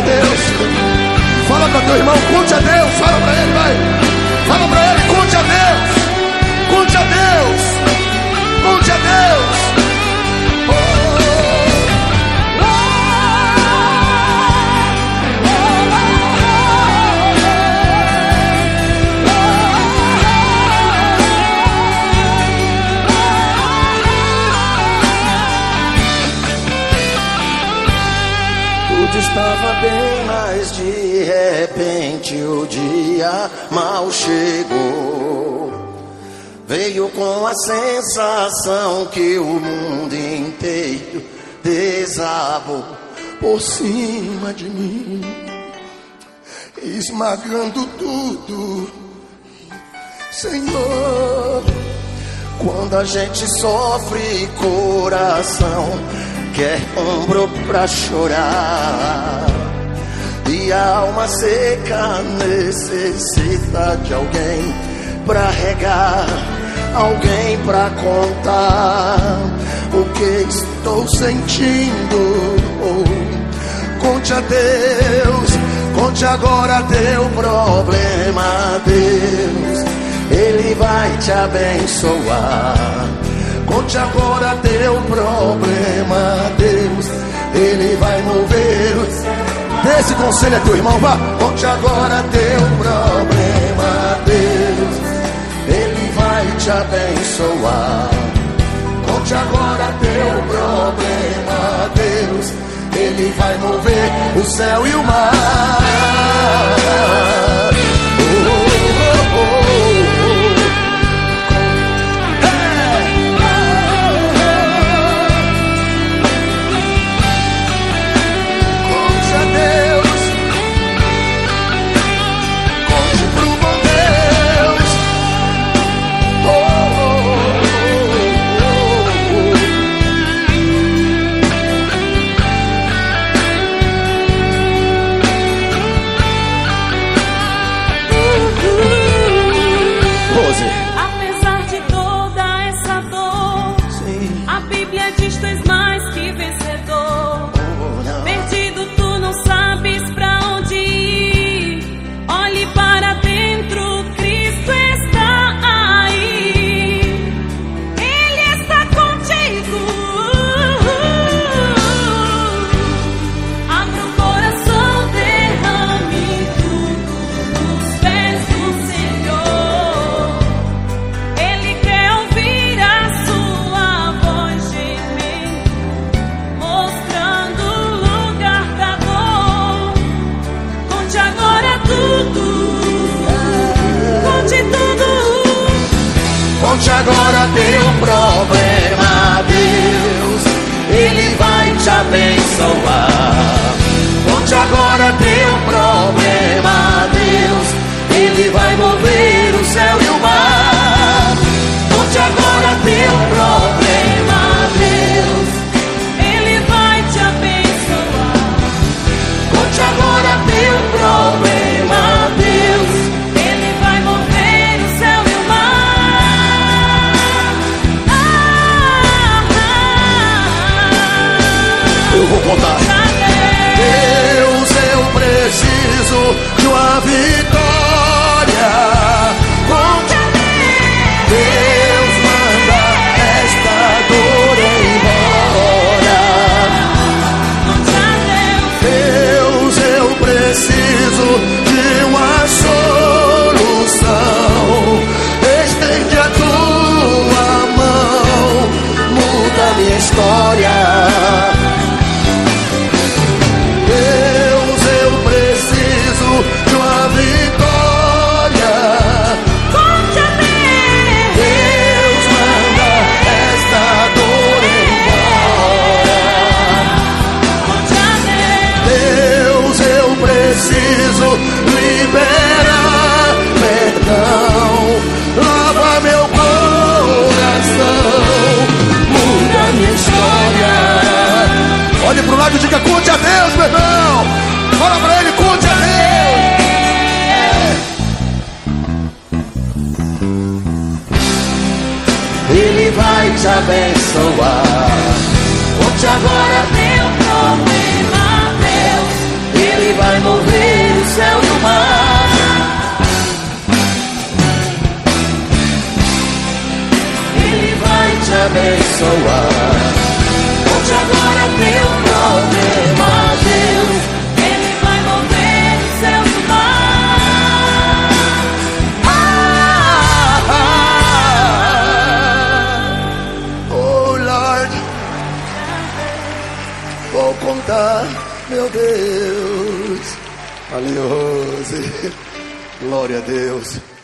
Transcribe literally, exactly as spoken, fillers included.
Deus. Fala para teu irmão, conte a Deus. Fala para ele, vai. Fala para ele, conte a Deus. Conte a Deus. Conte a Deus. Estava bem, mas de repente o dia mal chegou. Veio com a sensação que o mundo inteiro desabou por cima de mim, esmagando tudo. Senhor, quando a gente sofre, coração quer ombro pra chorar, e a alma seca necessita de alguém pra regar, alguém pra contar o que estou sentindo. Oh, conte a Deus, conte agora teu problema a Deus, Ele vai te abençoar. Conte agora teu problema, Deus, Ele vai mover o céu. Dê esse conselho a teu irmão, vá. Conte agora teu problema, Deus, Ele vai te abençoar. Conte agora teu problema, Deus, Ele vai mover o céu e o mar. Oh, oh, oh, oh. Apesar de toda essa dor, sim, a Bíblia diz tu és mais que vencedor. Oh, perdido tu não sabes pra onde ir, olhe para dentro, Cristo está aí, Ele está contigo. Abra o coração, derrame tudo nos pés do Senhor. Ele quer ouvir a sua voz gemendo, mostrando o lugar da dor. Conte agora tudo, conte tudo. Conte agora teu problema, Deus, Ele vai te abençoar. Conte agora teu problema, Deus, Ele vai mover o céu e o mar. Conte agora teu problema, Deus, Ele vai te abençoar. conte agora teu problema, Deus, Ele vai mover o céu e o mar. Ah, ah, Eu vou contar. ah, Deus, eu preciso de uma vitória. Conte a Deus, manda esta dor embora. Deus, eu preciso de uma solução. Estende a tua mão, muda minha história. Deus, eu preciso de uma vitória. conte a Deus, manda esta dor embora. Deus, eu preciso liberar perdão. Lava meu coração, muda minha história. Olhe pro lado e diga, conte a Deus, meu irmão. Fala pra ele, conte a Deus. Ele vai te abençoar. Conte agora teu problema, Deus, Ele vai abençoar. Conte agora teu problema a Deus, Ele vai mover o céu do mar. Ah, ah, oh Lord, vou contar, meu Deus. Valeu, Rose. Glória a Deus.